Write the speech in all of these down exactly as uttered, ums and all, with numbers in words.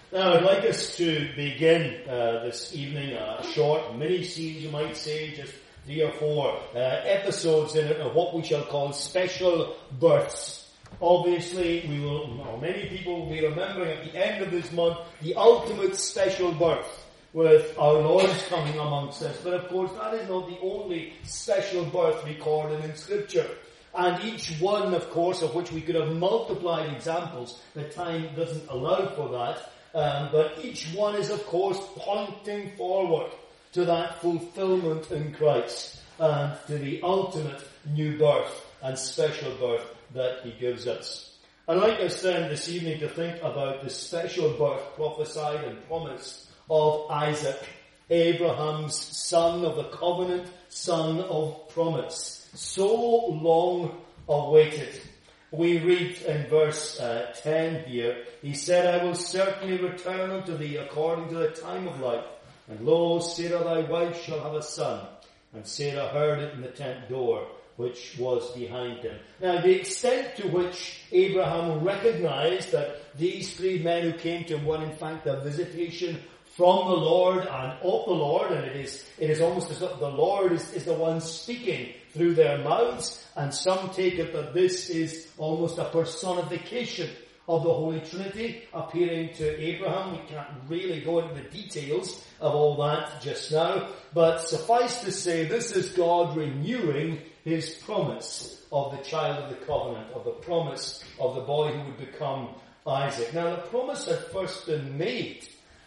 Now, I'd like us to begin uh, this evening a short mini-series, you might say, just three or four uh, episodes in it of what we shall call special births. Obviously, we will, or many people will be remembering at the end of this month the ultimate special birth with our Lord coming amongst us. But of course, that is not the only special birth recorded in Scripture. And each one, of course, of which we could have multiplied examples, the time doesn't allow for that. Um, but each one is, of course, pointing forward to that fulfillment in Christ and to the ultimate new birth and special birth that he gives us. I'd like us then this evening to think about the special birth prophesied and promised of Isaac, Abraham's son of the covenant, son of promise. So long awaited. We read in verse uh, ten here, he said, I will certainly return unto thee according to the time of life. And lo, Sarah thy wife shall have a son. And Sarah heard it in the tent door, which was behind him. Now, the extent to which Abraham recognized that these three men who came to him were in fact a visitation from the Lord and of the Lord, and it is it is almost as if the Lord is, is the one speaking through their mouths, and some take it that this is almost a personification of the Holy Trinity appearing to Abraham. We can't really go into the details of all that just now, but suffice to say, this is God renewing his promise of the child of the covenant, of the promise of the boy who would become Isaac. Now, the promise had first been made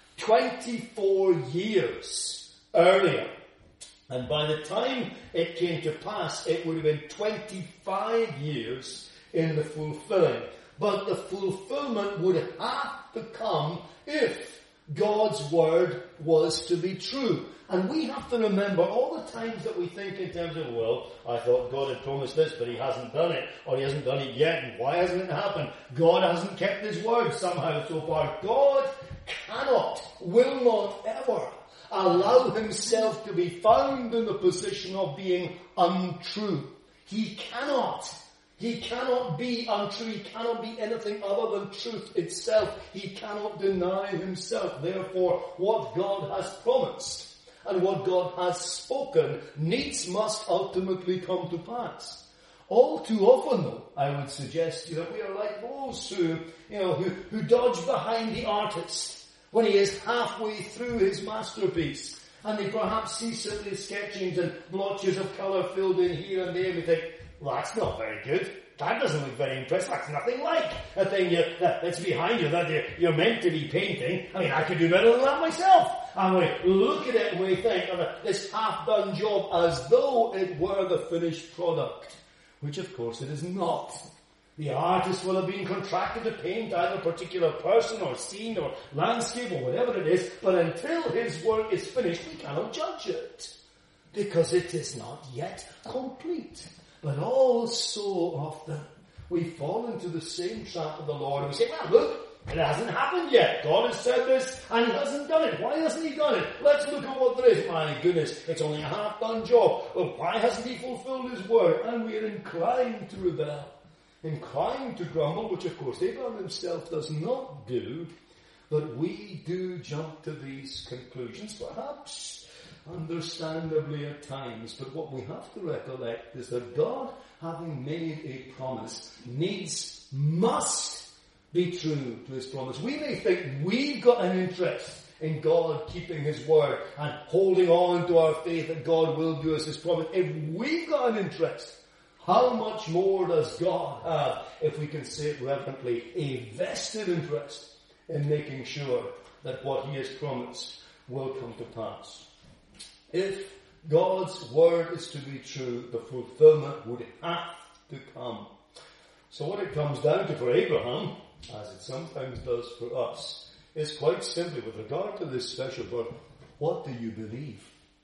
twenty-four years earlier. And by the time it came to pass, it would have been twenty-five years in the fulfilling. But the fulfillment would have to come if God's word was to be true. And we have to remember all the times that we think in terms of, well, I thought God had promised this, but he hasn't done it, or he hasn't done it yet, and why hasn't it happened? God hasn't kept his word somehow so far. God cannot, will not ever allow himself to be found in the position of being untrue. He cannot. He cannot be untrue. He cannot be anything other than truth itself. He cannot deny himself. Therefore, what God has promised and what God has spoken needs must ultimately come to pass. All too often, though, I would suggest to you that we are like those who, you know, who, who dodge behind the artist when he is halfway through his masterpiece, and they perhaps see silly sketchings and blotches of colour filled in here and there, and we think, well, that's not very good. That doesn't look very impressive. That's nothing like a thing you, that, that's behind you that you're, you're meant to be painting. I mean, I could do better than that myself. And we look at it and we think of this half-done job as though it were the finished product, which of course it is not. The artist will have been contracted to paint either a particular person or scene or landscape or whatever it is, but until his work is finished, we cannot judge it, because it is not yet complete. But all so often, we fall into the same trap of the Lord, and we say, well, look, it hasn't happened yet. God has said this, and he hasn't done it. Why hasn't he done it? Let's look at what there is. My goodness, it's only a half-done job. Well, why hasn't he fulfilled his word? And we are inclined to rebel, inclined to grumble, which of course Abraham himself does not do, but we do jump to these conclusions, perhaps understandably at times. But what we have to recollect is that God, having made a promise, needs, must be true to his promise. We may think we've got an interest in God keeping his word and holding on to our faith that God will do us his promise. If we've got an interest, how much more does God have, if we can say it reverently, a vested interest in making sure that what he has promised will come to pass? If God's word is to be true, the fulfillment would have to come. So what it comes down to for Abraham, as it sometimes does for us, is quite simply, with regard to this special birth, what do you believe?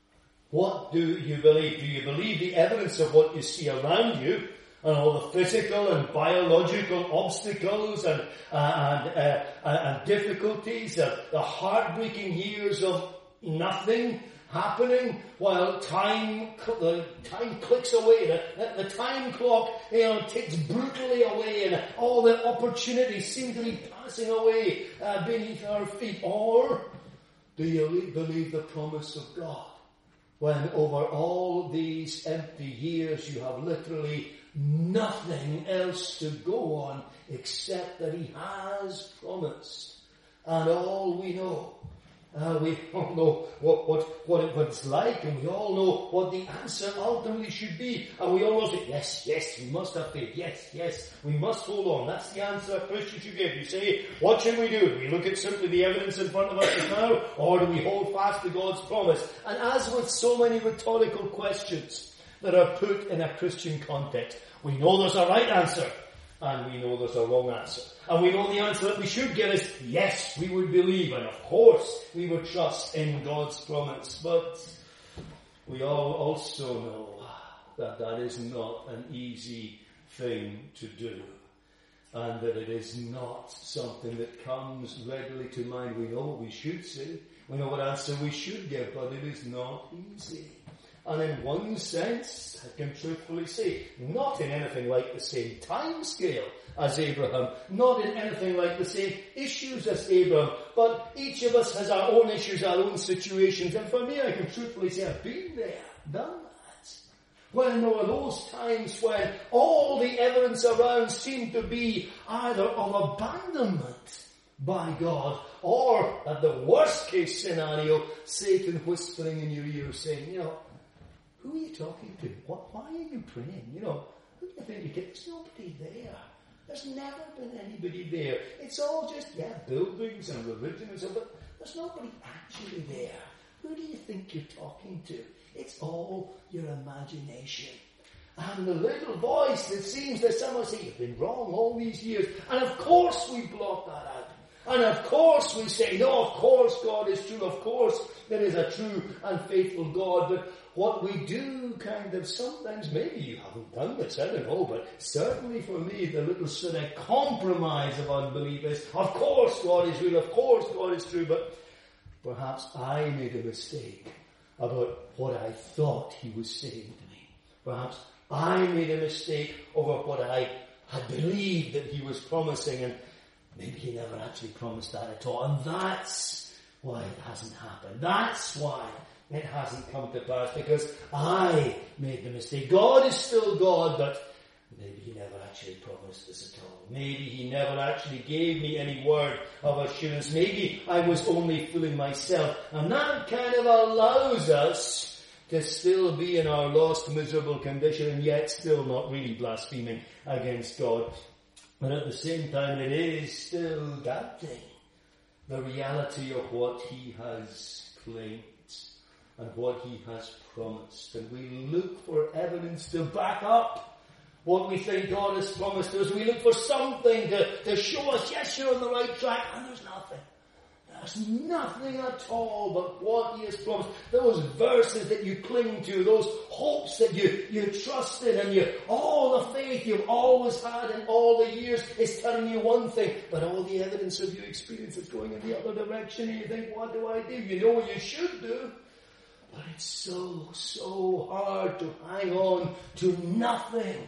What do you believe? Do you believe the evidence of what you see around you, and all the physical and biological obstacles and uh, and, uh, and difficulties, uh, the heartbreaking years of nothing, happening while time the time clicks away. The, the time clock, you know, ticks brutally away, and all the opportunities seem to be passing away uh, beneath our feet. Or do you believe the promise of God when over all these empty years you have literally nothing else to go on except that He has promised? And all we know, uh, we all know what, what, what it was like, and we all know what the answer ultimately should be. And we all say, yes, yes, we must have faith. Yes, yes, we must hold on. That's the answer a Christian should give. You say, what should we do? Do we look at simply the evidence in front of us now, or do we hold fast to God's promise? And as with so many rhetorical questions that are put in a Christian context, we know there's a right answer, and we know there's a wrong answer. And we know the answer that we should give is, yes, we would believe, and of course we would trust in God's promise. But we all also know that that is not an easy thing to do, and that it is not something that comes readily to mind. We know what we should say, we know what answer we should give, but it is not easy. And in one sense, I can truthfully say, not in anything like the same time scale as Abraham, not in anything like the same issues as Abraham, but each of us has our own issues, our own situations. And for me, I can truthfully say, I've been there, done that. When there were those times when all the evidence around seemed to be either of abandonment by God, or at the worst case scenario, Satan whispering in your ear saying, you know, who are you talking to? What, why are you praying? You know, who do you think you get? There's nobody there. There's never been anybody there. It's all just, yeah, buildings and religion and stuff, but there's nobody actually there. Who do you think you're talking to? It's all your imagination. And the little voice that seems that someone say, you've been wrong all these years. And of course we block that out. And of course we say, no, of course God is true. Of course there is a true and faithful God. But what we do kind of sometimes, maybe you haven't done this, I don't know, but certainly for me, the little sort of compromise of unbelief is, of course God is real, of course God is true, but perhaps I made a mistake about what I thought He was saying to me. Perhaps I made a mistake over what I had believed that He was promising, and maybe He never actually promised that at all. And that's why it hasn't happened. That's why it hasn't come to pass, because I made the mistake. God is still God, but maybe He never actually promised this at all. Maybe He never actually gave me any word of assurance. Maybe I was only fooling myself. And that kind of allows us to still be in our lost, miserable condition, and yet still not really blaspheming against God. But at the same time, it is still doubting the reality of what He has claimed and what He has promised. And we look for evidence to back up what we think God has promised us. We look for something to, to show us, yes, you're on the right track, and there's nothing. There's nothing at all but what He has promised. Those verses that you cling to, those hopes that you, you trust in, and you, all the faith you've always had in all the years is telling you one thing, but all the evidence of your experience is going in the other direction, and you think, what do I do? You know what you should do, but it's so, so hard to hang on to nothing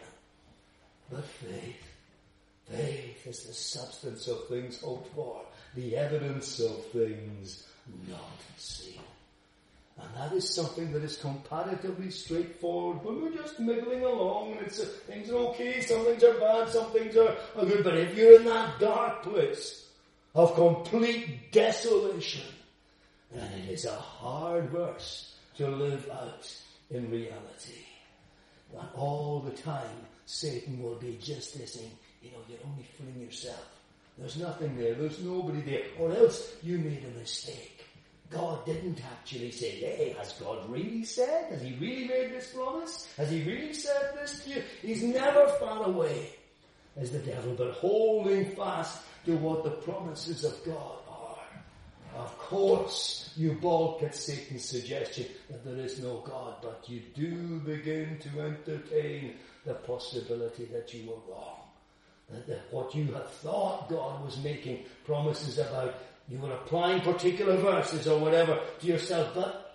but faith. Faith is the substance of things hoped for, the evidence of things not seen. And that is something that is comparatively straightforward when we're just middling along, and it's, uh, things are okay, some things are bad, some things are, are good. But if you're in that dark place of complete desolation, then it is a hard verse to live out in reality. And all the time, Satan will be just this thing. You know, you're only fooling yourself. There's nothing there. There's nobody there. Or else you made a mistake. God didn't actually say, hey, has God really said? Has He really made this promise? Has He really said this to you? He's never far away as the devil, but holding fast to what the promises of God are. Of course, you balk at Satan's suggestion that there is no God, but you do begin to entertain the possibility that you were wrong. That, that what you had thought God was making promises about, you were applying particular verses or whatever to yourself, but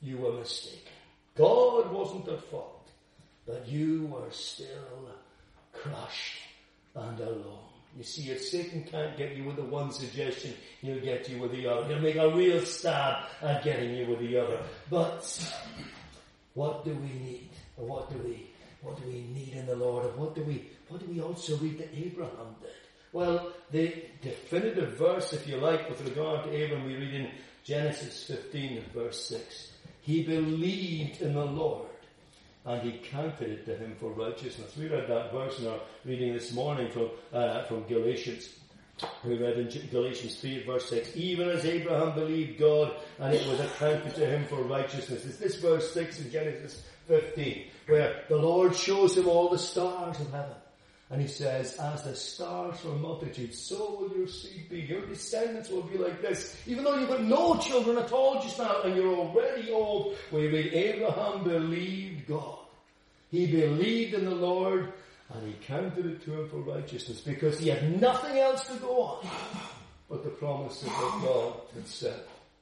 you were mistaken. God wasn't at fault, but you were still crushed and alone. You see, if Satan can't get you with the one suggestion, he'll get you with the other. He'll make a real stab at getting you with the other. But what do we need? Or what do we what do we need in the Lord? And what do we what do we also read that Abraham did? Well, the definitive verse, if you like, with regard to Abraham, we read in Genesis fifteen and verse six. He believed in the Lord, and he counted it to him for righteousness. We read that verse in our reading this morning from uh, from Galatians. We read in Galatians three verse six, even as Abraham believed God, and it was accounted to him for righteousness. It's this verse six in Genesis fifteen, where the Lord shows him all the stars of heaven. And he says, as the stars for multitude, so will your seed be. Your descendants will be like this. Even though you've got no children at all just now, and you're already old, we read, Abraham believed God. He believed in the Lord, and he counted it to him for righteousness, because he had nothing else to go on but the promises that God had said.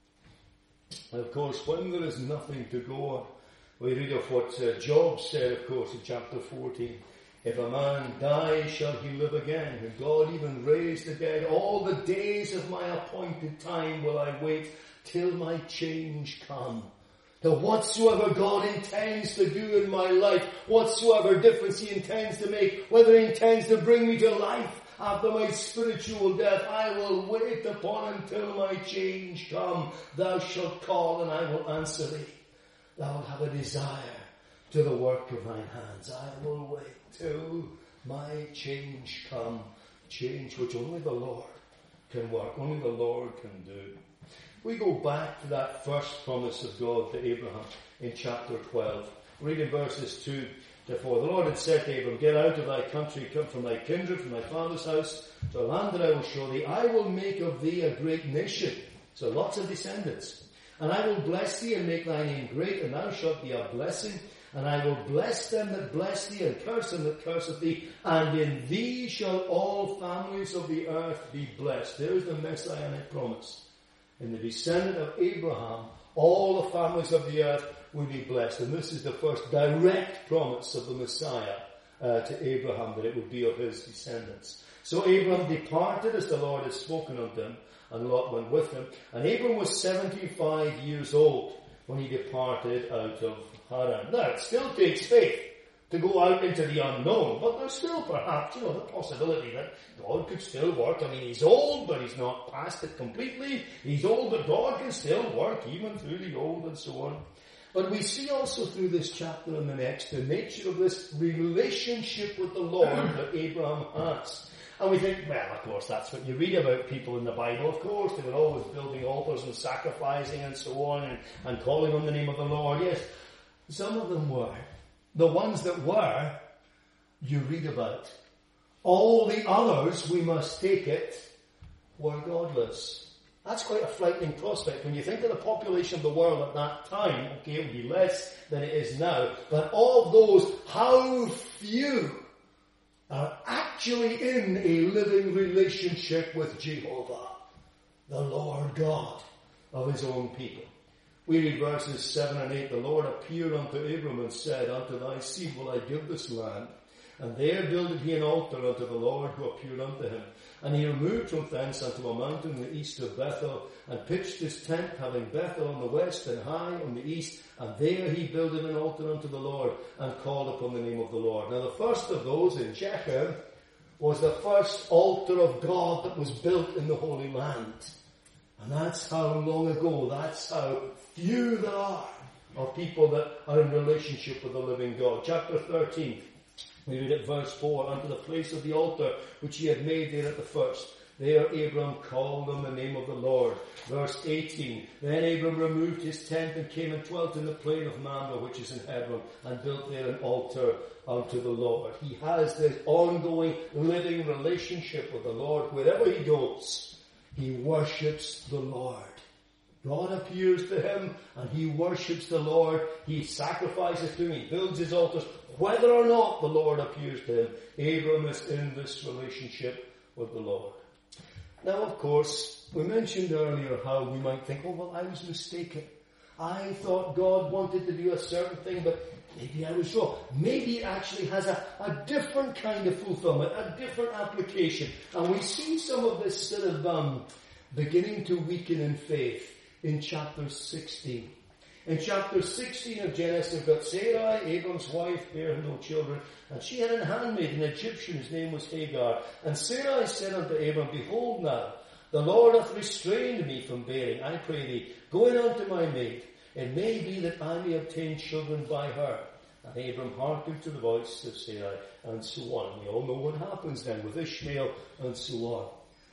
And of course, when there is nothing to go on, we read of what uh, Job said, of course, in chapter fourteen. If a man dies, shall he live again? And God even raised the dead. All the days of my appointed time will I wait till my change come. That whatsoever God intends to do in my life, whatsoever difference he intends to make, whether he intends to bring me to life after my spiritual death, I will wait upon him till my change come. Thou shalt call and I will answer thee. Thou wilt have a desire to the work of thine hands. I will wait till my change come. Change which only the Lord can work, only the Lord can do. We go back to that first promise of God to Abraham in chapter twelve. Read in verses two to four. The Lord had said to Abram, get out of thy country, come from thy kindred, from thy father's house, to a land that I will show thee. I will make of thee a great nation. So lots of descendants. And I will bless thee and make thy name great, and thou shalt be a blessing. And I will bless them that bless thee, and curse them that curseth thee. And in thee shall all families of the earth be blessed. There's the messianic promise. In the descendant of Abraham, all the families of the earth will be blessed. And this is the first direct promise of the Messiah uh, to Abraham, that it would be of his descendants. So Abraham departed as the Lord had spoken unto him, and Lot went with him. And Abraham was seventy-five years old when he departed out of Haran. Now, it still takes faith to go out into the unknown, but there's still perhaps, you know, the possibility that God could still work. I mean, he's old, but he's not past it completely. He's old, but God can still work even through the old and so on. But we see also through this chapter and the next the nature of this relationship with the Lord that Abraham has. And we think, well, of course, that's what you read about people in the Bible. Of course, they were always building altars and sacrificing and so on, and, and calling on the name of the Lord. Yes, some of them were. The ones that were, you read about. All the others, we must take it, were godless. That's quite a frightening prospect. When you think of the population of the world at that time, okay, it would be less than it is now, but of those, how few are actually in a living relationship with Jehovah, the Lord God of his own people. We read verses seven and eight. The Lord appeared unto Abram and said, unto thy seed will I give this land. And there builded he an altar unto the Lord who appeared unto him. And he removed from thence unto a mountain in the east of Bethel, and pitched his tent, having Bethel on the west and Hai on the east. And there he builded an altar unto the Lord, and called upon the name of the Lord. Now the first of those in Shechem was the first altar of God that was built in the Holy Land. And that's how long ago, that's how few there are of people that are in relationship with the living God. Chapter thirteen, we read at verse four, unto the place of the altar which he had made there at the first. There Abram called on the name of the Lord. Verse eighteen, then Abram removed his tent and came and dwelt in the plain of Mamre, which is in Hebron, and built there an altar unto the Lord. He has this ongoing living relationship with the Lord. Wherever he goes, he worships the Lord. God appears to him and he worships the Lord. He sacrifices to him. He builds his altars. Whether or not the Lord appears to him, Abram is in this relationship with the Lord. Now, of course, we mentioned earlier how we might think, oh, well, I was mistaken. I thought God wanted to do a certain thing, but maybe I was wrong. Maybe it actually has a, a different kind of fulfillment, a different application. And we see some of this sort of um, beginning to weaken in faith in chapter sixteen. In chapter sixteen of Genesis, we've got Sarai, Abram's wife, bare no children, and she had an handmaid, an Egyptian, whose name was Hagar. And Sarai said unto Abram, Behold now, the Lord hath restrained me from bearing. I pray thee, go in unto my maid. It may be that I may obtain children by her. And Abram hearkened to the voice of Sarai, and so on. We all know what happens then with Ishmael, and so on.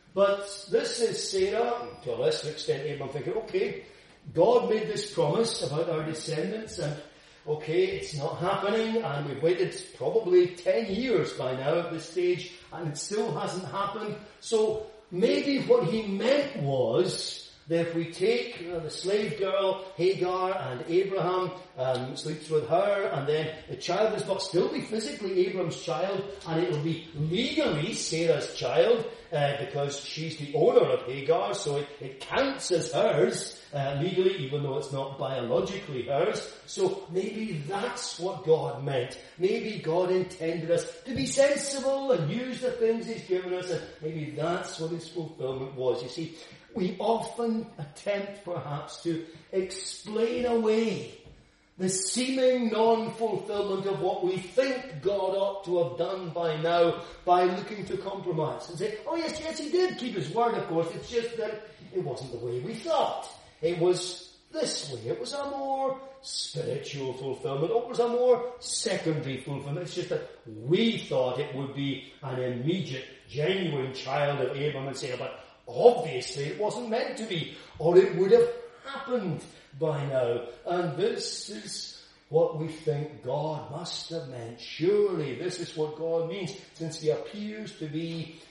But this is Sarah, to a lesser extent Abram thinking, okay, God made this promise about our descendants, and okay, it's not happening, and we've waited probably ten years by now at this stage, and it still hasn't happened. So maybe what he meant was that if we take you know, the slave girl, Hagar, and Abraham um, sleeps with her, and then the child is but still be physically Abram's child, and it will be legally Sarah's child, uh, because she's the owner of Hagar, so it, it counts as hers, uh, legally, even though it's not biologically hers. So maybe that's what God meant. Maybe God intended us to be sensible and use the things He's given us, and maybe that's what His fulfillment was. You see, we often attempt perhaps to explain away the seeming non-fulfillment of what we think God ought to have done by now by looking to compromise and say, oh yes, yes, He did keep His word, of course. It's just that it wasn't the way we thought. It was this way. It was a more spiritual fulfillment. It was a more secondary fulfillment. It's just that we thought it would be an immediate, genuine child of Abraham and Sarah, but obviously it wasn't meant to be, or it would have happened by now. And this is what we think God must have meant. Surely this is what God means, since He appears to be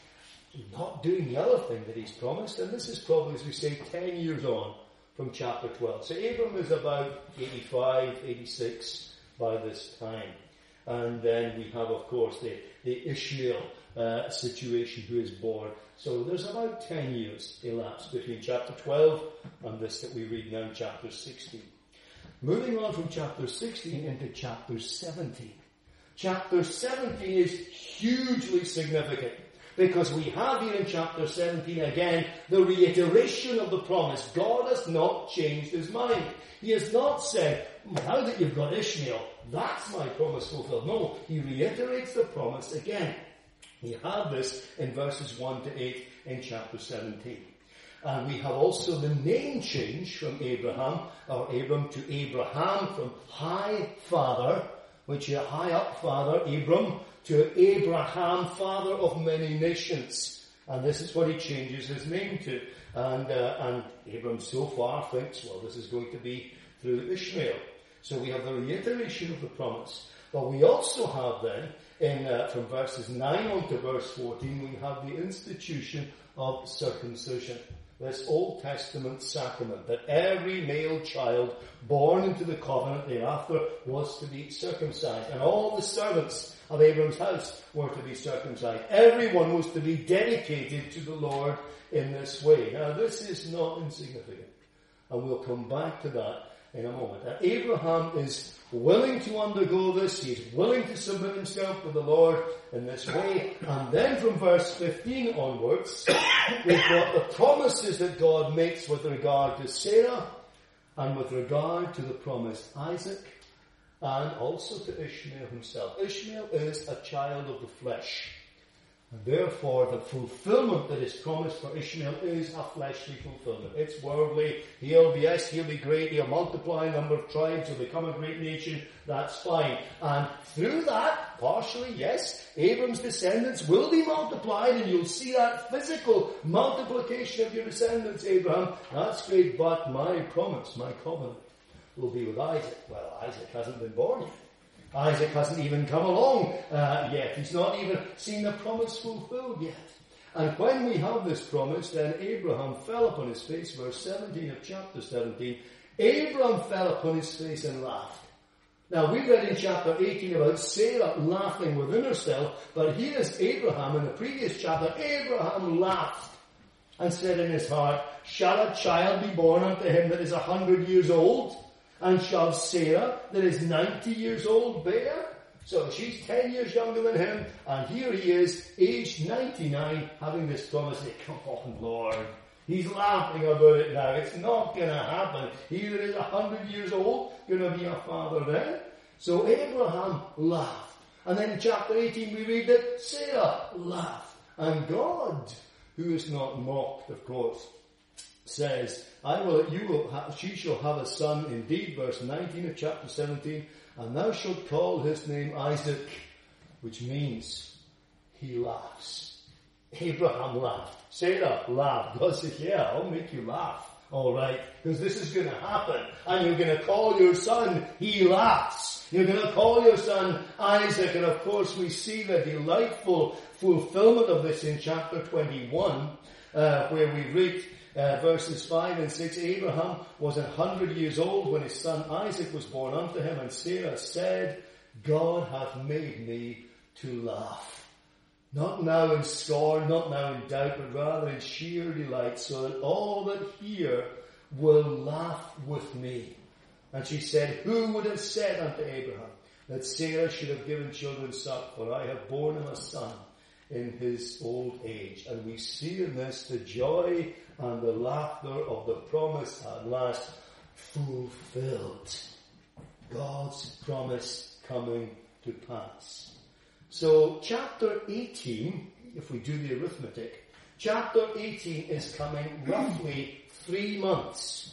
not doing the other thing that He's promised. And this is probably, as we say, ten years on from chapter twelve. So Abram is about eighty-five, eighty-six by this time. And then we have, of course, the, the Ishmael uh, situation, who is born. So there's about ten years elapsed between chapter twelve and this that we read now in chapter sixteen. Moving on from chapter sixteen into chapter seventeen. Chapter seventeen is hugely significant, because we have here in chapter seventeen again the reiteration of the promise. God has not changed His mind. He has not said, now that you've got Ishmael, that's my promise fulfilled. No, He reiterates the promise again. We have this in verses one to eight in chapter seventeen. And we have also the name change from Abraham, or Abram to Abraham, from High Father, which is High Up Father, Abram, to Abraham, Father of many nations. And this is what he changes his name to. And, uh, and Abram so far thinks, well, this is going to be through Ishmael. So we have the reiteration of the promise. But we also have then, in uh, from verses nine on to verse fourteen, we have the institution of circumcision. This Old Testament sacrament that every male child born into the covenant thereafter was to be circumcised. And all the servants of Abram's house were to be circumcised. Everyone was to be dedicated to the Lord in this way. Now this is not insignificant. And we'll come back to that in a moment. And Abraham is willing to undergo this. He's willing to submit himself to the Lord in this way. And then from verse fifteen onwards, we've got the promises that God makes with regard to Sarah and with regard to the promised Isaac and also to Ishmael himself. Ishmael is a child of the flesh. And therefore, the fulfillment that is promised for Ishmael is a fleshly fulfillment. It's worldly. He'll be, yes, he'll be great. He'll multiply a number of tribes. He'll become a great nation. That's fine. And through that, partially, yes, Abram's descendants will be multiplied, and you'll see that physical multiplication of your descendants, Abraham. That's great, but my promise, my covenant, will be with Isaac. Well, Isaac hasn't been born yet. Isaac hasn't even come along uh, yet. He's not even seen the promise fulfilled yet. And when we have this promise, then Abraham fell upon his face, verse seventeen of chapter seventeen. Abraham fell upon his face and laughed. Now we read in chapter eighteen about Sarah laughing within herself, but here is Abraham in the previous chapter. Abraham laughed and said in his heart, shall a child be born unto him that is a hundred years old? And shall Sarah, that is ninety years old, bear? So she's ten years younger than him, and here he is, aged ninety-nine, having this promise. Come on, Lord. He's laughing about it now. It's not going to happen. He that is a hundred years old, going to be a father then. So Abraham laughed. And then in chapter eighteen we read that Sarah laughed. And God, who is not mocked, of course, says, I will, you will have, she shall have a son, indeed, verse nineteen of chapter seventeen, and thou shalt call his name Isaac, which means he laughs. Abraham laughed. Sarah laughed. God said, yeah, I'll make you laugh. All right, because this is going to happen. And you're going to call your son, he laughs. You're going to call your son Isaac. And of course we see the delightful fulfillment of this in chapter twenty-one, uh, where we read uh, verses five and six. Abraham was a hundred years old when his son Isaac was born unto him. And Sarah said, God hath made me to laugh. Not now in scorn, not now in doubt, but rather in sheer delight, so that all that hear will laugh with me. And she said, who would have said unto Abraham that Sarah should have given children suck? For I have borne him a son in his old age. And we see in this the joy and the laughter of the promise at last fulfilled. God's promise coming to pass. So chapter eighteen, if we do the arithmetic, chapter eighteen is coming roughly three months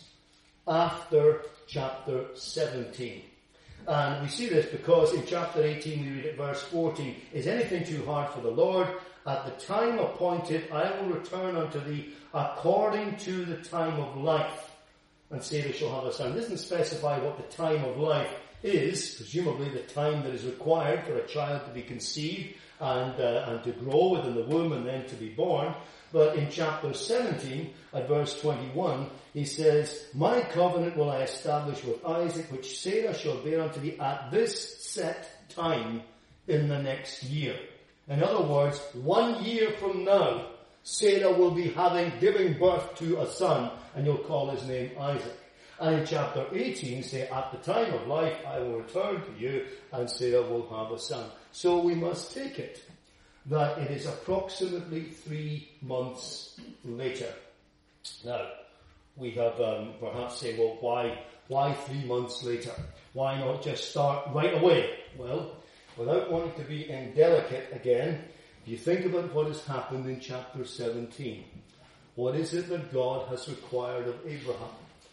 after chapter seventeen. And we see this because in chapter eighteen we read at verse fourteen, is anything too hard for the Lord? At the time appointed I will return unto thee according to the time of life. And Sarah shall have a son. It doesn't specify what the time of life is, presumably the time that is required for a child to be conceived and uh, and to grow within the womb and then to be born. But in chapter seventeen, at verse twenty-one, he says, my covenant will I establish with Isaac, which Sarah shall bear unto thee at this set time in the next year. In other words, one year from now, Sarah will be having, giving birth to a son, and you'll call his name Isaac. And in chapter eighteen, say, at the time of life, I will return to you, and Sarah will have a son. So we must take it that it is approximately three months later. Now, we have um, perhaps say, well, why, why three months later? Why not just start right away? Well, without wanting to be indelicate again, if you think about what has happened in chapter seventeen, what is it that God has required of Abraham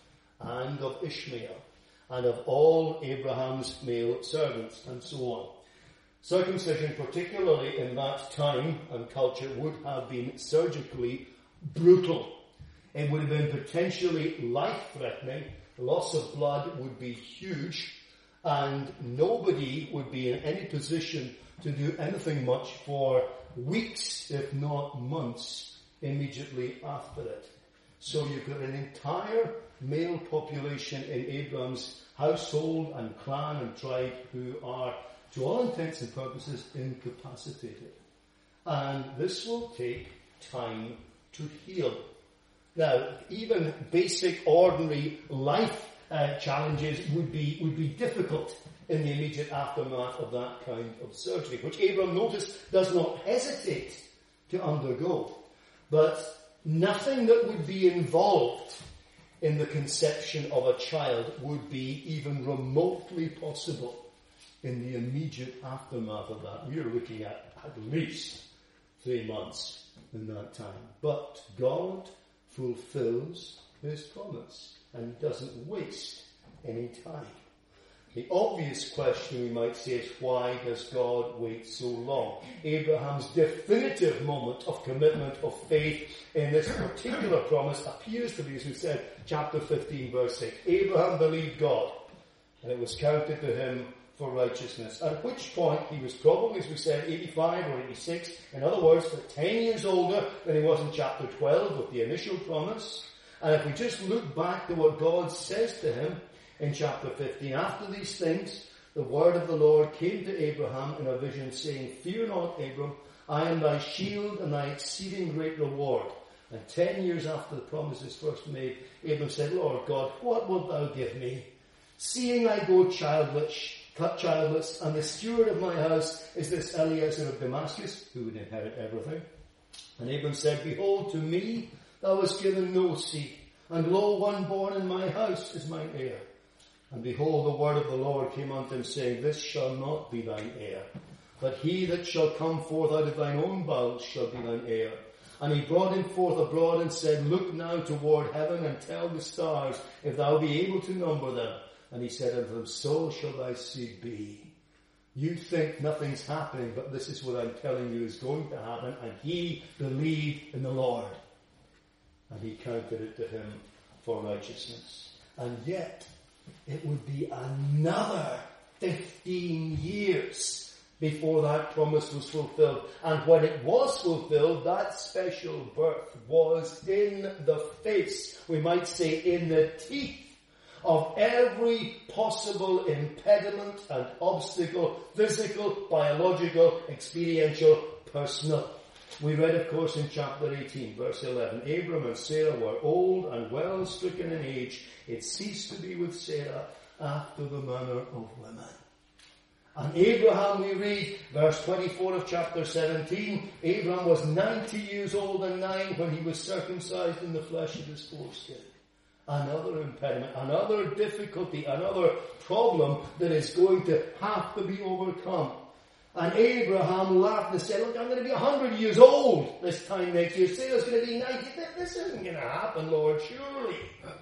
and of Ishmael and of all Abraham's male servants and so on? Circumcision, particularly in that time and culture, would have been surgically brutal. It would have been potentially life-threatening. Loss of blood would be huge, and nobody would be in any position to do anything much for weeks, if not months, immediately after it. So you've got an entire male population in Abraham's household and clan and tribe who are, to all intents and purposes, incapacitated. And this will take time to heal. Now, even basic, ordinary life uh, challenges would be would be difficult in the immediate aftermath of that kind of surgery, which Abraham, notice, does not hesitate to undergo. But nothing that would be involved in the conception of a child would be even remotely possible in the immediate aftermath of that. We are looking at at least three months in that time. But God fulfills his promise and doesn't waste any time. The obvious question, we might say, is why does God wait so long? Abraham's definitive moment of commitment of faith in this particular promise appears to be, as we said, chapter fifteen, verse six. Abraham believed God, and it was counted to him for righteousness. At which point he was probably, as we said, eighty-five or eighty-six. In other words, for ten years older than he was in chapter twelve with the initial promise. And if we just look back to what God says to him in chapter fifteen, after these things, the word of the Lord came to Abraham in a vision, saying, fear not, Abram, I am thy shield and thy exceeding great reward. And ten years after the promise is first made, Abram said, Lord God, what wilt thou give me, Seeing I go childless, childless, and the steward of my house is this Eliezer of Damascus, who would inherit everything. And Abram said, Behold, to me thou hast given no seed, and lo, one born in my house is mine heir. And behold, the word of the Lord came unto him, saying, This shall not be thine heir, but he that shall come forth out of thine own bowels shall be thine heir. And he brought him forth abroad and said, Look now toward heaven and tell the stars, if thou be able to number them. And he said unto them, So shall thy seed be. You think nothing's happening, but this is what I'm telling you is going to happen. And he believed in the Lord, and he counted it to him for righteousness. And yet, it would be another fifteen years before that promise was fulfilled. And when it was fulfilled, that special birth was in the face, we might say in the teeth, of every possible impediment and obstacle, physical, biological, experiential, personal. We read, of course, in chapter eighteen, verse eleven, Abram and Sarah were old and well stricken in age. It ceased to be with Sarah after the manner of women. And Abraham, we read, verse twenty-four of chapter seventeen, Abram was ninety years old and nine when he was circumcised in the flesh of his foreskin. Another impediment, another difficulty, another problem that is going to have to be overcome. And Abraham laughed and said, Look, I'm going to be one hundred years old this time next year. Sarah's going to be ninety. This isn't going to happen, Lord, surely.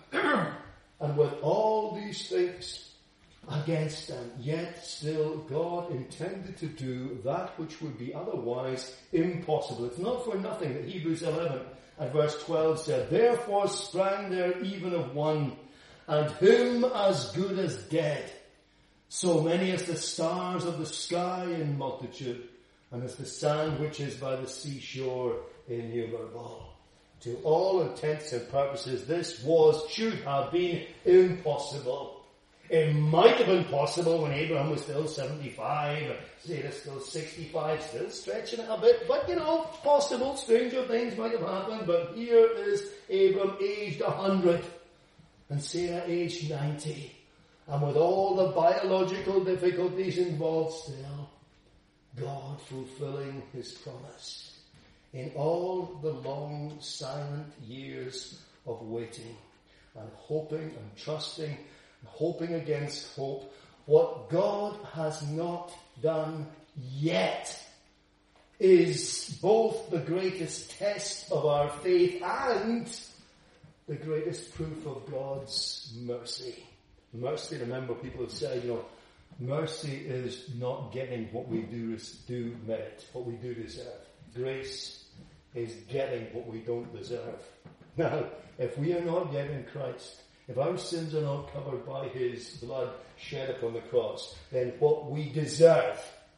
And with all these things against them, yet still God intended to do that which would be otherwise impossible. It's not for nothing that Hebrews eleven and verse twelve said, Therefore sprang there even of one, and whom as good as dead, so many as the stars of the sky in multitude, and as the sand which is by the seashore innumerable. To all intents and purposes, this was, should have been impossible. It might have been possible when Abraham was still seventy-five, Sarah still sixty-five, still stretching it a bit, but you know, possible, stranger things might have happened, but here is Abram aged one hundred, and Sarah aged ninety. And with all the biological difficulties involved still, God fulfilling his promise in all the long, silent years of waiting and hoping and trusting and hoping against hope. What God has not done yet is both the greatest test of our faith and the greatest proof of God's mercy. Mercy, remember, people have said, you know, mercy is not getting what we do, do merit, what we do deserve. Grace is getting what we don't deserve. Now, if we are not yet in Christ, if our sins are not covered by his blood shed upon the cross, then what we deserve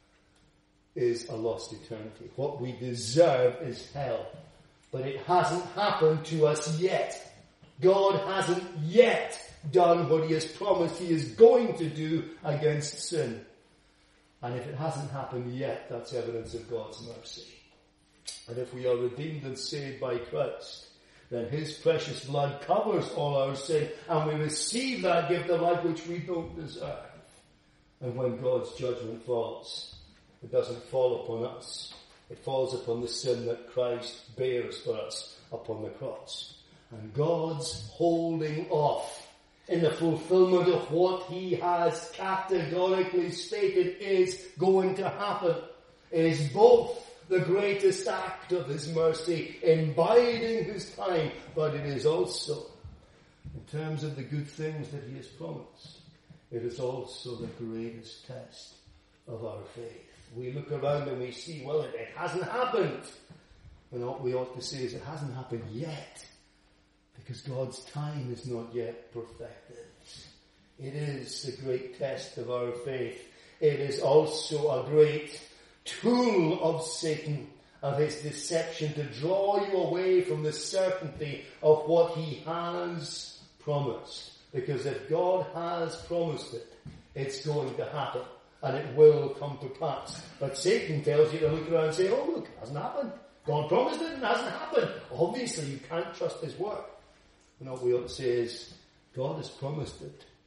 is a lost eternity. What we deserve is hell. But it hasn't happened to us yet. God hasn't yet done what he has promised he is going to do against sin. And if it hasn't happened yet, that's evidence of God's mercy. And if we are redeemed and saved by Christ, then his precious blood covers all our sin, and we receive that gift of life which we don't deserve. And when God's judgment falls, it doesn't fall upon us. It falls upon the sin that Christ bears for us upon the cross. And God's holding off in the fulfillment of what he has categorically stated is going to happen is both the greatest act of his mercy in biding his time, but it is also, in terms of the good things that he has promised, it is also the greatest test of our faith. We look around and we see, well, it, it hasn't happened. And what we ought to say is it hasn't happened yet, because God's time is not yet perfected. It is a great test of our faith. It is also a great tool of Satan, of his deception, to draw you away from the certainty of what he has promised. Because if God has promised it, it's going to happen, and it will come to pass. But Satan tells you to look around and say, oh look, it hasn't happened. God promised it and it hasn't happened. Obviously you can't trust his word. And what we ought to say is, God has promised it,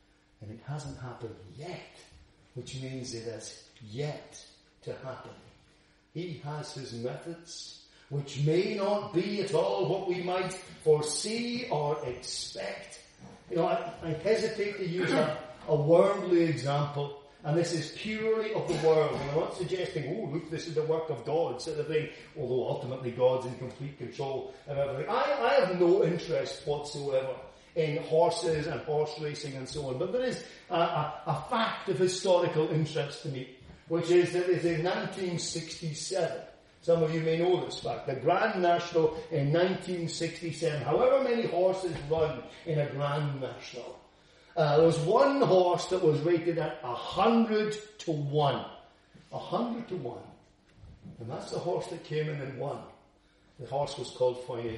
And it hasn't happened yet, which means it has yet to happen. He has his methods, which may not be at all what we might foresee or expect. You know, I, I hesitate to use a, a worldly example, and this is purely of the world. And I'm not suggesting, oh, look, this is the work of God, sort of thing, although ultimately God's in complete control of everything. I, I have no interest whatsoever in horses and horse racing and so on, but there is a, a, a fact of historical interest to me, which is that it is in nineteen sixty-seven. Some of you may know this fact. The Grand National in nineteen sixty-seven. However many horses run in a Grand National, uh, there was one horse that was rated at a hundred to one. A hundred to one. And that's the horse that came in and won. The horse was called Foinaven.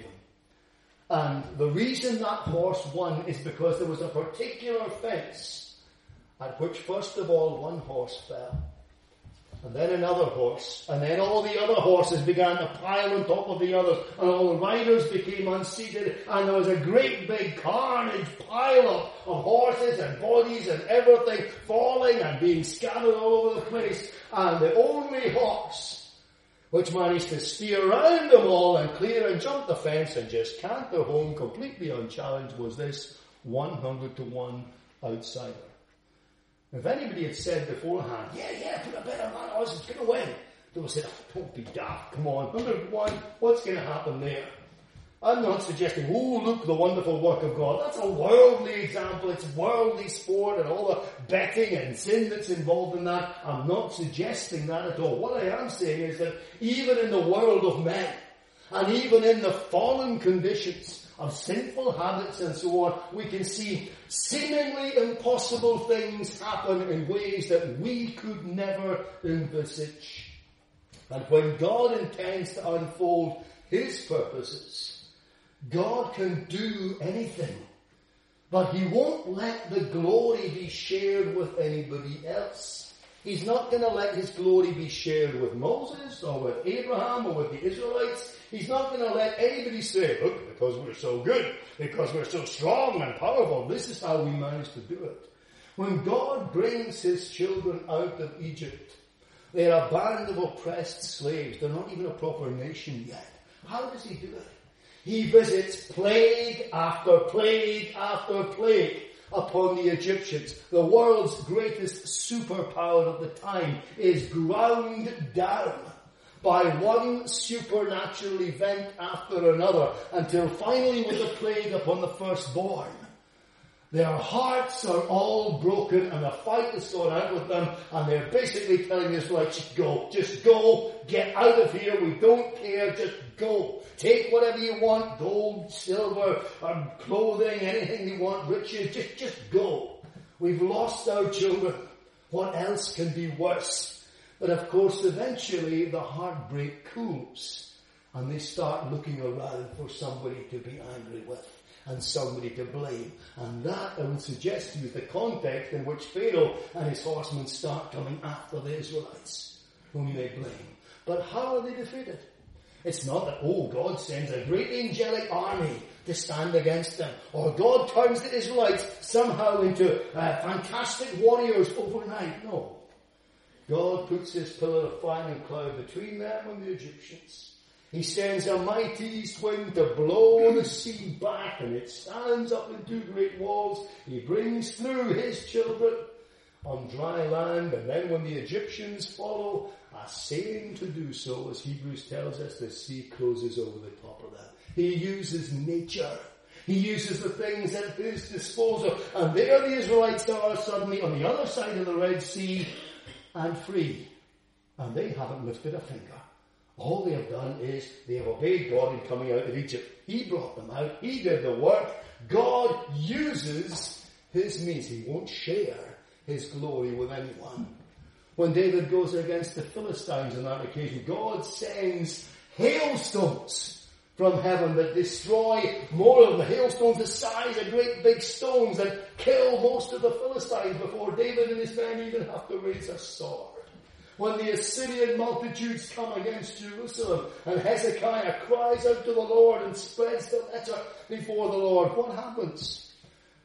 And the reason that horse won is because there was a particular fence at which, first of all, one horse fell. And then another horse. And then all the other horses began to pile on top of the others. And all the riders became unseated. And there was a great big carnage pile up of horses and bodies and everything falling and being scattered all over the place. And the only horse which managed to steer around them all and clear and jump the fence and just canter home completely unchallenged was this one hundred to one outsider. If anybody had said beforehand, yeah, yeah, put a bet on that horse, it's going to win, they would have said, oh, don't be daft, come on, one hundred to one, what's going to happen there? I'm not suggesting, oh, look, the wonderful work of God. That's a worldly example. It's worldly sport and all the betting and sin that's involved in that. I'm not suggesting that at all. What I am saying is that even in the world of men, and even in the fallen conditions of sinful habits and so on, we can see seemingly impossible things happen in ways that we could never envisage. And when God intends to unfold his purposes, God can do anything, but he won't let the glory be shared with anybody else. He's not going to let his glory be shared with Moses or with Abraham or with the Israelites. He's not going to let anybody say, look, because we're so good, because we're so strong and powerful, this is how we managed to do it. When God brings his children out of Egypt, they're a band of oppressed slaves. They're not even a proper nation yet. How does he do it? He visits plague after plague after plague upon the Egyptians. The world's greatest superpower of the time is ground down by one supernatural event after another, until finally with the plague upon the firstborn, their hearts are all broken and a fight is gone out with them, and they're basically telling the Israelites, just go, just go, get out of here, we don't care, just go. Take whatever you want, gold, silver, or clothing, anything you want, riches, just, just go. We've lost our children. What else can be worse? But of course, eventually the heartbreak cools, and they start looking around for somebody to be angry with and somebody to blame. And that, I would suggest to you, is the context in which Pharaoh and his horsemen start coming after the Israelites, whom they blame. But how are they defeated? It's not that, oh, God sends a great angelic army to stand against them, or God turns the Israelites somehow into uh, fantastic warriors overnight. No. God puts his pillar of fire and cloud between them and the Egyptians. He sends a mighty east wind to blow the sea back, and it stands up in two great walls. He brings through his children on dry land, and then when the Egyptians follow, a saying to do so, as Hebrews tells us, the sea closes over the top of them. He uses nature. He uses the things at his disposal. And there the Israelites are suddenly on the other side of the Red Sea and free. And they haven't lifted a finger. All they have done is they have obeyed God in coming out of Egypt. He brought them out. He did the work. God uses his means. He won't share his glory with anyone. When David goes against the Philistines on that occasion, God sends hailstones from heaven that destroy more of the hailstones the size of great big stones that kill most of the Philistines before David and his men even have to raise a sword. When the Assyrian multitudes come against Jerusalem and Hezekiah cries out to the Lord and spreads the letter before the Lord, what happens?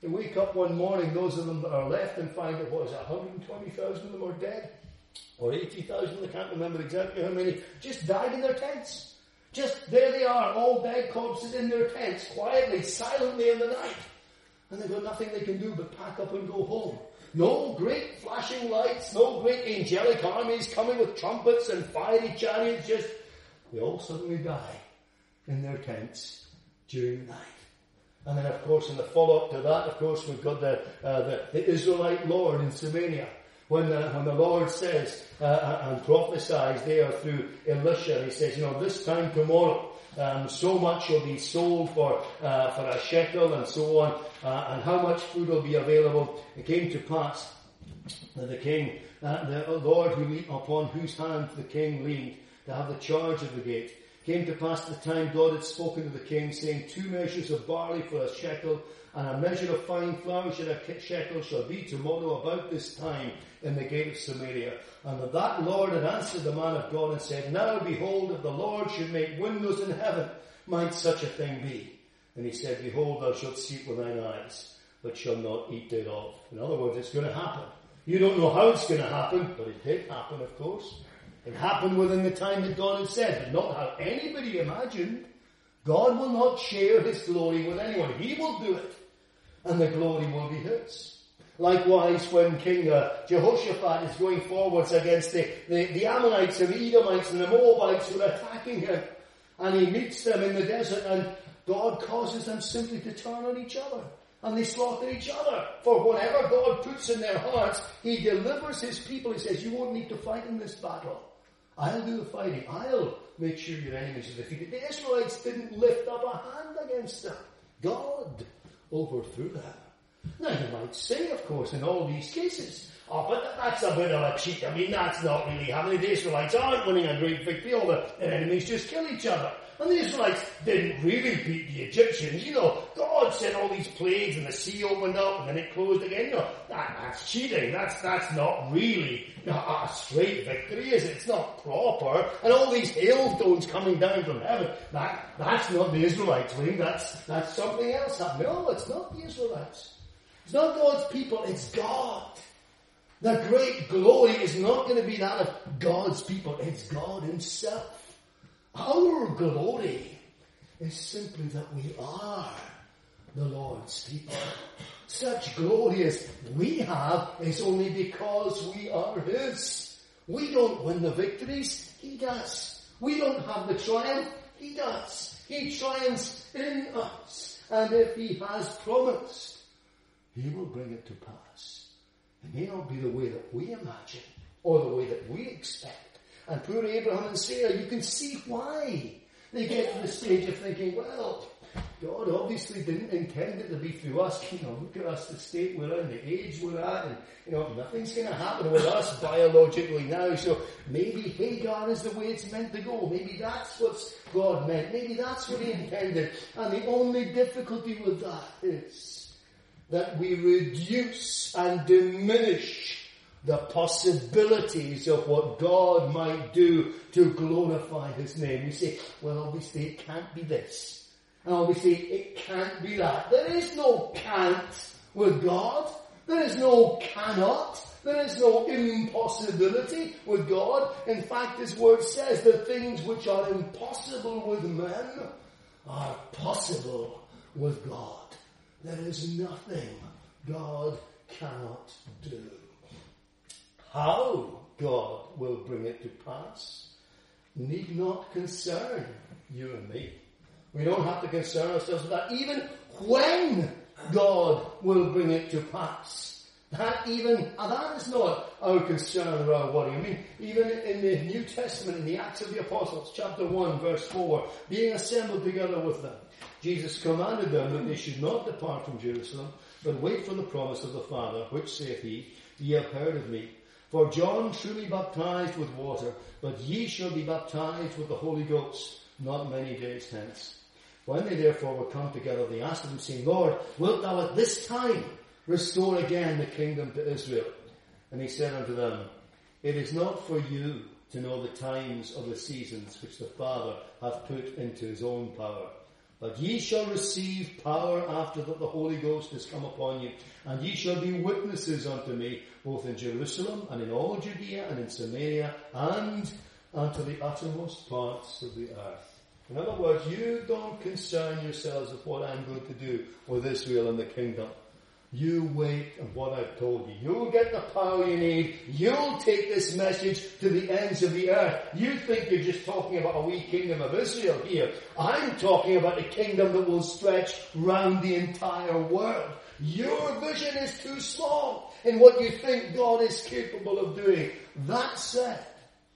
They wake up one morning, those of them that are left, and find that, what is it, one hundred twenty thousand of them are dead? Or eighty thousand, I can't remember exactly how many, just died in their tents. Just, there they are, all dead corpses in their tents, quietly, silently in the night. And they've got nothing they can do but pack up and go home. No great flashing lights, no great angelic armies coming with trumpets and fiery chariots, just, they all suddenly die in their tents during the night. And then, of course, in the follow-up to that, of course, we've got the, uh, the, the Israelite Lord in Samaria. When the, when the Lord says uh, and prophesies there through Elisha, he says, you know, this time tomorrow, um, so much will be sold for uh, for a shekel and so on, uh, and how much food will be available. It came to pass that the king, uh, the Lord who upon whose hand the king leaned to have the charge of the gate, came to pass the time God had spoken to the king, saying, two measures of barley for a shekel, and a measure of fine flour shall a shekel shall be tomorrow about this time in the gate of Samaria. And that, that Lord had answered the man of God and said, now behold, if the Lord should make windows in heaven, might such a thing be? And he said, behold, thou shalt see it with thine eyes, but shall not eat thereof. In other words, it's going to happen. You don't know how it's going to happen, but it did happen, of course. It happened within the time that God had said, but not how anybody imagined. God will not share his glory with anyone. He will do it, and the glory will be his. Likewise, when King uh, Jehoshaphat is going forwards against the, the, the Ammonites and the Edomites and the Moabites who are attacking him, and he meets them in the desert, and God causes them simply to turn on each other, and they slaughter each other. For whatever God puts in their hearts, he delivers his people. He says, you won't need to fight in this battle. I'll do the fighting. I'll make sure your enemies are defeated. The Israelites didn't lift up a hand against them. God overthrew them. Now you might say, of course, in all these cases, oh, but that's a bit of a cheat. I mean, that's not really happening. The Israelites aren't winning a great victory. All the enemies just kill each other. And the Israelites didn't really beat the Egyptians. You know, God sent all these plagues and the sea opened up and then it closed again. You know, that, that's cheating. That's that's not really a, a straight victory, is it? It's not proper. And all these hailstones coming down from heaven, that that's not the Israelites winning. That's, that's something else happening. No, it's not the Israelites. It's not God's people. It's God. The great glory is not going to be that of God's people. It's God himself. Our glory is simply that we are the Lord's people. Such glory as we have is only because we are his. We don't win the victories, he does. We don't have the triumph, he does. He triumphs in us. And if he has promised, he will bring it to pass. It may not be the way that we imagine or the way that we expect. And poor Abraham and Sarah, you can see why they get to the stage of thinking, well, God obviously didn't intend it to be through us. You know, look at us, the state we're in, the age we're at, and, you know, nothing's going to happen with us biologically now, so maybe Hagar is the way it's meant to go. Maybe that's what God meant. Maybe that's what he intended. And the only difficulty with that is that we reduce and diminish the possibilities of what God might do to glorify his name. You say, well, obviously it can't be this. And obviously it can't be that. There is no can't with God. There is no cannot. There is no impossibility with God. In fact, his word says the things which are impossible with men are possible with God. There is nothing God cannot do. How God will bring it to pass need not concern you and me. We don't have to concern ourselves with that. Even when God will bring it to pass, that even and that is not our concern or our worry. I mean, even in the New Testament, in the Acts of the Apostles, chapter one, verse four, being assembled together with them, Jesus commanded them that they should not depart from Jerusalem, but wait for the promise of the Father, which saith he, ye have heard of me. For John truly baptized with water, but ye shall be baptized with the Holy Ghost not many days hence. When they therefore were come together, they asked him, saying, Lord, wilt thou at this time restore again the kingdom to Israel? And he said unto them, it is not for you to know the times or the seasons which the Father hath put into his own power, But ye shall receive power after that the Holy Ghost is come upon you, and ye shall be witnesses unto me, both in Jerusalem and in all Judea and in Samaria, and unto the uttermost parts of the earth. In other words, you don't concern yourselves with what I'm going to do with Israel and the kingdom. You wait on what I've told you. You'll get the power you need. You'll take this message to the ends of the earth. You think you're just talking about a wee kingdom of Israel here. I'm talking about a kingdom that will stretch round the entire world. Your vision is too small in what you think God is capable of doing. That said,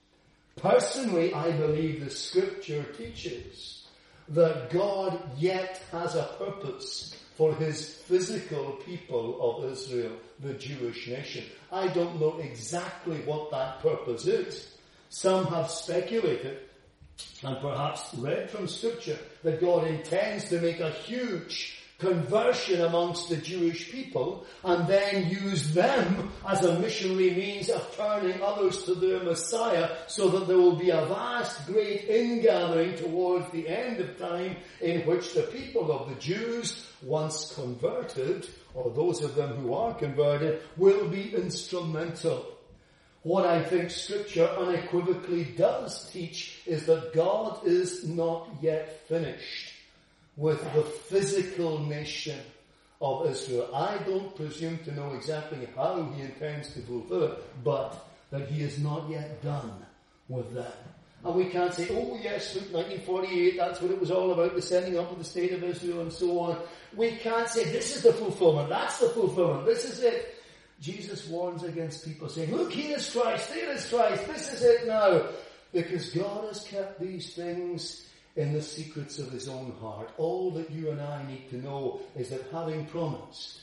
personally, I believe the scripture teaches that God yet has a purpose for his physical people of Israel, the Jewish nation. I don't know exactly what that purpose is. Some have speculated, and perhaps read from scripture, that God intends to make a huge conversion amongst the Jewish people and then use them as a missionary means of turning others to their Messiah, so that there will be a vast, great ingathering towards the end of time in which the people of the Jews, once converted, or those of them who are converted, will be instrumental. What I think scripture unequivocally does teach is that God is not yet finished with the physical nation of Israel. I don't presume to know exactly how he intends to fulfill it, but that he is not yet done with them. And we can't say, oh yes, look, nineteen forty-eight, that's what it was all about, the sending up of the state of Israel and so on. We can't say, this is the fulfillment, that's the fulfillment, this is it. Jesus warns against people saying, look, here is Christ, there is Christ, this is it now. Because God has kept these things in the secrets of his own heart. All that you and I need to know is that having promised,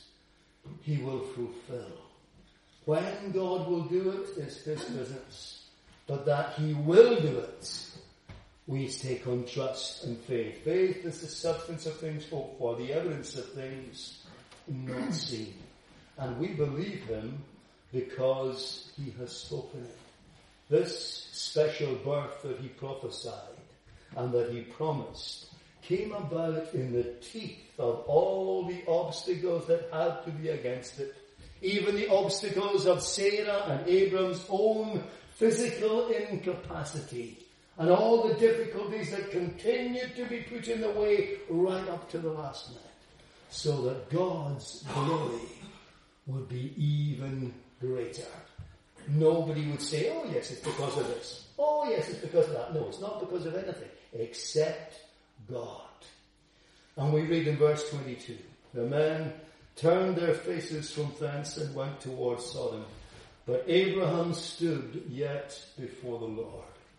he will fulfill. When God will do it is his business. But that he will do it, we take on trust and faith. Faith is the substance of things hoped for, the evidence of things not seen. And we believe him because he has spoken it. This special birth that he prophesied and that he promised came about in the teeth of all the obstacles that had to be against it. Even the obstacles of Sarah and Abram's own physical incapacity, and all the difficulties that continued to be put in the way right up to the last minute, so that God's glory would be even greater. Nobody would say, oh yes, it's because of this. Oh yes, it's because of that. No, it's not because of anything except God. And we read in verse twenty-two, the men turned their faces from thence and went towards Sodom. But Abraham stood yet before the Lord.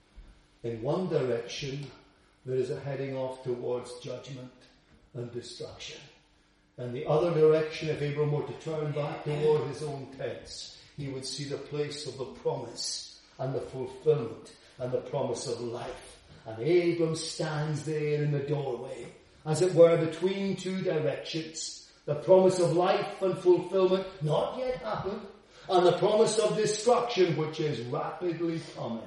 In one direction, there is a heading off towards judgment and destruction. And the other direction, if Abraham were to turn back toward his own tents, he would see the place of the promise and the fulfillment and the promise of life. And Abraham stands there in the doorway, as it were, between two directions. The promise of life and fulfillment not yet happened, and the promise of destruction which is rapidly coming.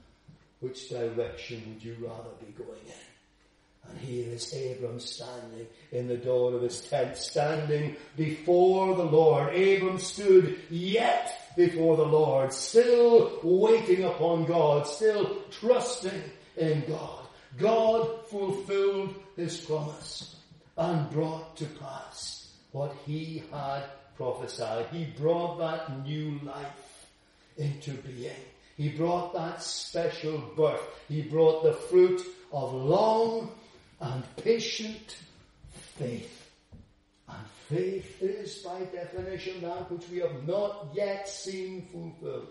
Which direction would you rather be going in? And here is Abram standing in the door of his tent, standing before the Lord. Abram stood yet before the Lord, still waiting upon God, still trusting in God. God fulfilled his promise and brought to pass what he had prophesied. He brought that new life into being. He brought that special birth. He brought the fruit of long and patient faith. And faith is by definition that which we have not yet seen fulfilled.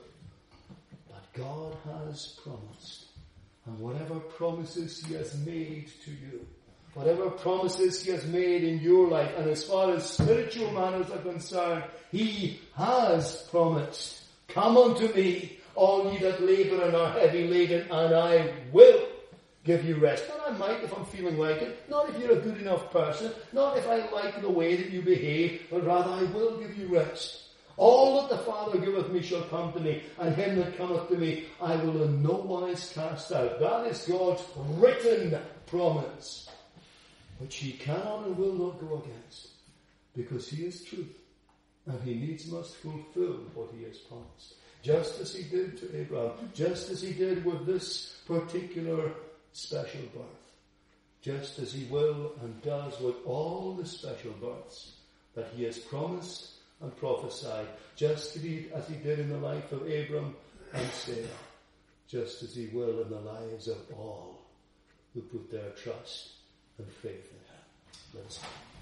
But God has promised. And whatever promises he has made to you, whatever promises he has made in your life, and as far as spiritual matters are concerned, he has promised, come unto me, all ye that labour and are heavy laden, and I will give you rest. Not I might if I'm feeling like it, not if you're a good enough person, not if I like the way that you behave, but rather I will give you rest. All that the Father giveth me shall come to me, and him that cometh to me I will in no wise cast out. That is God's written promise. which he cannot and will not go against, because he is truth, and he needs must fulfill what he has promised. Just as he did to Abraham, just as he did with this particular special birth, just as he will and does with all the special births that he has promised and prophesied, just as he, as he did in the life of Abram and Sarah, just as he will in the lives of all who put their trust and faith in him. Let us pray.